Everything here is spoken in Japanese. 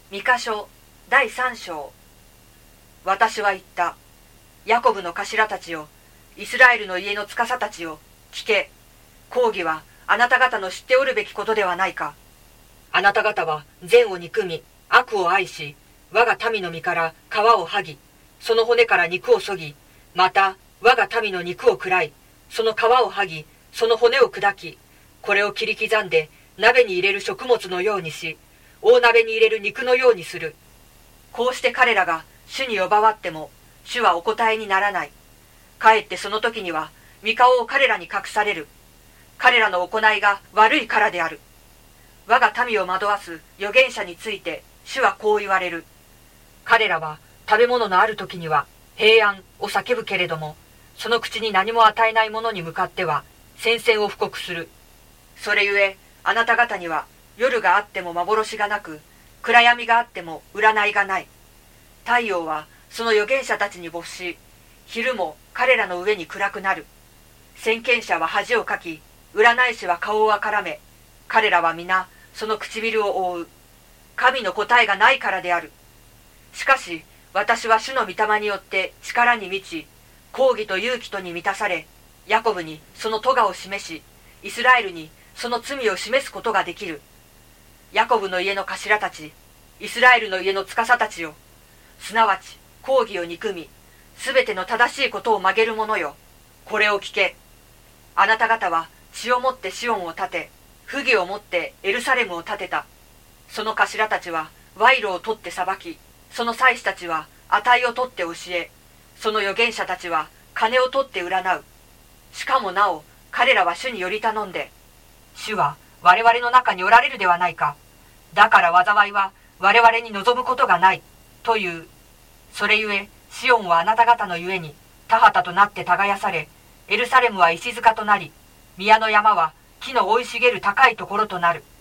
ミカ書第3章。私は言った。ヤコブの頭たちよ、イスラエルの家の司たちよ、聞け。公義はあなた方の知っておるべきことではないか。あなた方は善を憎み、悪を愛し、我が民の身から皮を剥ぎ、その骨から肉をそぎ、また我が民の肉を喰らい、その皮を剥ぎ、その骨を砕き、これを切り刻んで鍋に入れる食物のようにし、大鍋に入れる肉のようにする。こうして彼らが主に呼ばわっても、主はお答えにならない。かえってその時には、御顔を彼らに隠される。彼らの行いが悪いからである。我が民を惑わす預言者について、主はこう言われる。彼らは食べ物のある時には平安を叫ぶけれども、その口に何も与えない者に向かっては宣戦を布告する。それゆえ、あなた方には夜があっても幻がなく、暗闇があっても占いがない。太陽はその預言者たちに没し、昼も彼らの上に暗くなる。先見者は恥をかき、占い師は顔をあからめ、彼らは皆その唇を覆う。神の答えがないからである。しかし私は主の御霊によって力に満ち、公義と勇気とに満たされ、ヤコブにその咎を示し、イスラエルにその罪を示すことができる。ヤコブの家の頭たち、イスラエルの家の司たちよ、すなわち公義を憎み、すべての正しいことを曲げる者よ、これを聞け。あなた方は血をもってシオンを立て、不義をもってエルサレムを建てた。その頭たちは賄賂を取って裁き、その祭司たちは値を取って教え、その預言者たちは金を取って占う。しかもなお彼らは主により頼んで、主は我々の中におられるではないか。だから災いは我々に望むことがないという。それゆえシオンはあなた方のゆえに田畑となって耕され、エルサレムは石塚となり、宮の山は木の生い茂る高いところとなる。